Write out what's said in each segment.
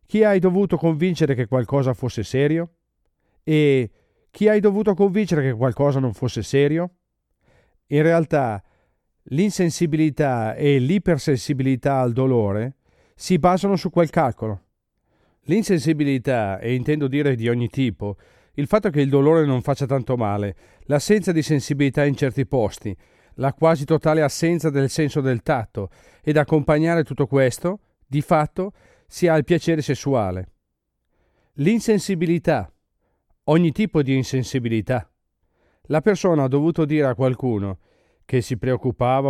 Chi hai dovuto convincere che qualcosa fosse serio? E chi hai dovuto convincere che qualcosa non fosse serio? In realtà, l'insensibilità e l'ipersensibilità al dolore si basano su quel calcolo. L'insensibilità, e intendo dire di ogni tipo, il fatto che il dolore non faccia tanto male, l'assenza di sensibilità in certi posti, la quasi totale assenza del senso del tatto, ed accompagnare tutto questo, di fatto, si ha il piacere sessuale. L'insensibilità, ogni tipo di insensibilità. La persona ha dovuto dire a qualcuno che si preoccupava,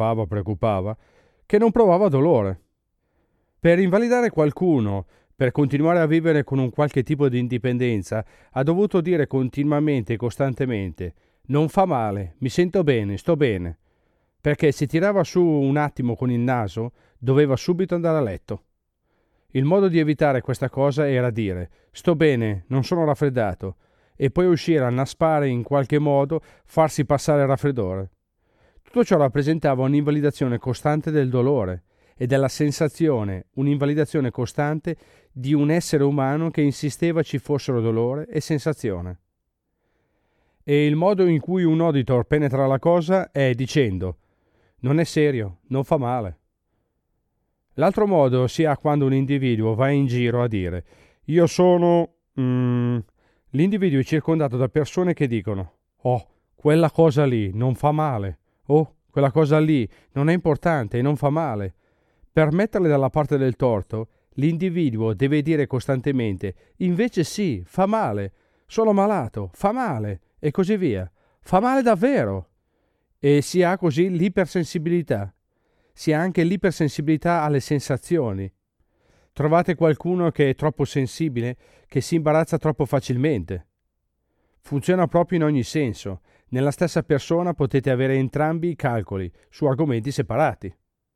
che non provava dolore. Per invalidare qualcuno, per continuare a vivere con un qualche tipo di indipendenza, ha dovuto dire continuamente e costantemente: non fa male, mi sento bene, sto bene. Perché se tirava su un attimo con il naso, doveva subito andare a letto. Il modo di evitare questa cosa era dire: sto bene, non sono raffreddato, e poi uscire a naspare in qualche modo, farsi passare il raffreddore. Tutto ciò rappresentava un'invalidazione costante del dolore e della sensazione, un'invalidazione costante di un essere umano che insisteva ci fossero dolore e sensazione. E il modo in cui un auditor penetra la cosa è dicendo: non è serio, non fa male. L'altro modo si ha quando un individuo va in giro a dire: io sono... L'individuo è circondato da persone che dicono: oh, quella cosa lì non fa male. Oh, quella cosa lì non è importante e non fa male. Per metterle dalla parte del torto, l'individuo deve dire costantemente: invece sì, fa male, sono malato, fa male, e così via. Fa male davvero. E si ha così l'ipersensibilità. Si ha anche l'ipersensibilità alle sensazioni. Trovate qualcuno che è troppo sensibile, che si imbarazza troppo facilmente. Funziona proprio in ogni senso. Nella stessa persona potete avere entrambi i calcoli su argomenti separati.